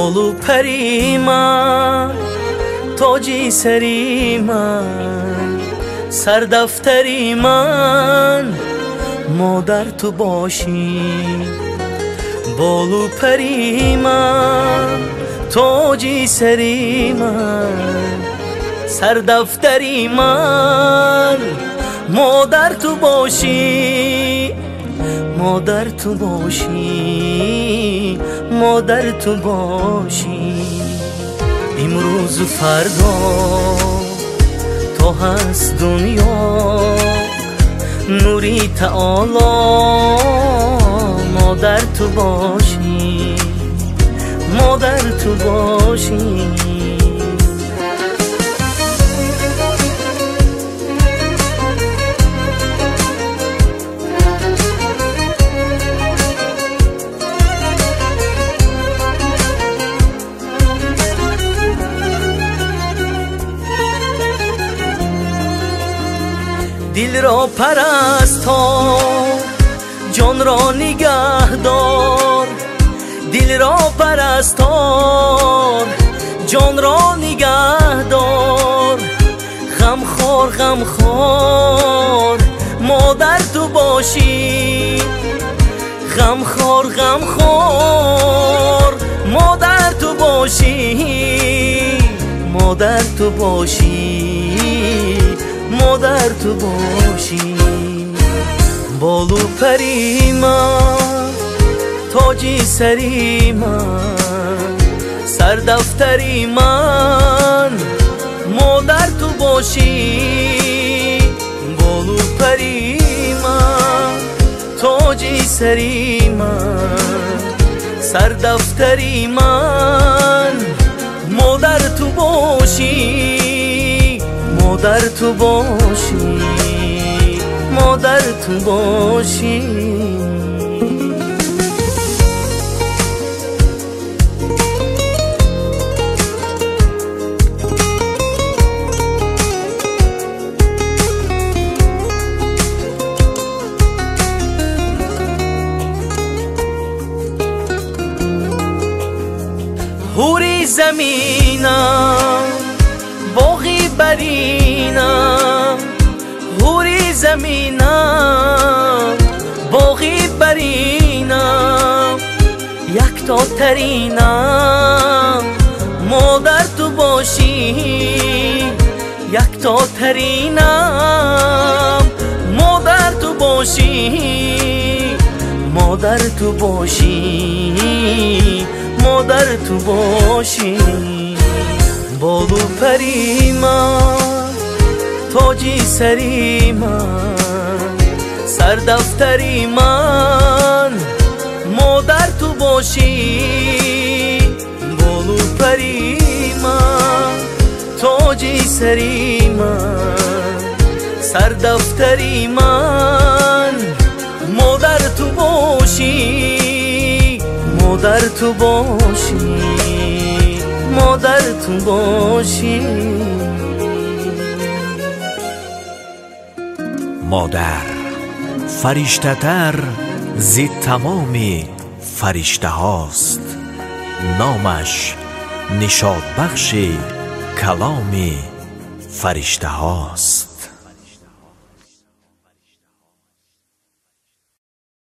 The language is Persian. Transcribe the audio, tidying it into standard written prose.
بولو پری من، تاجی سری من، سردفتری من، مادر تو باشی. بولو پری من، تاجی سری من، سردفتری من، مادر تو باشی. مادر تو باشی، مادر تو باشی. امروز و فردا تو هست دنیا، نوری تعالی مادر تو باشی، مادر تو باشی. دل را پرستار، جان را نگهدار. دل را پرستار، جان را نگهدار. غمخوار غمخوار مادر تو باشی. غمخوار غمخوار مادر تو باشی، مادر تو باشی، مادر تو باشی. بالو پری من، تاجی سری من، سردفتری من، مادر تو باشی. بالو پری من، تاجی سری من، سردفتری من، مادر تو باشی. مادر تو باشی، مادر تو باشی. حوری زمینم، باغی برینم. حوری زمینم، باغی برینم. یک تا ترینم، مادر تو باشی. یک تا ترینم، مادر تو باشی. مادر تو باشی، مادر تو باشی. بالو پری من، تاجی سری من، سردفتری من، مادر تو باشی. بالو پری من، تاجی سری من، سردفتری من، مادر تو باشی. مادر تو باشی، مادر تو باشی. مادر فرشته تر زی تمام فرشته هاست. نامش نشاط بخش کلام فرشته هاست.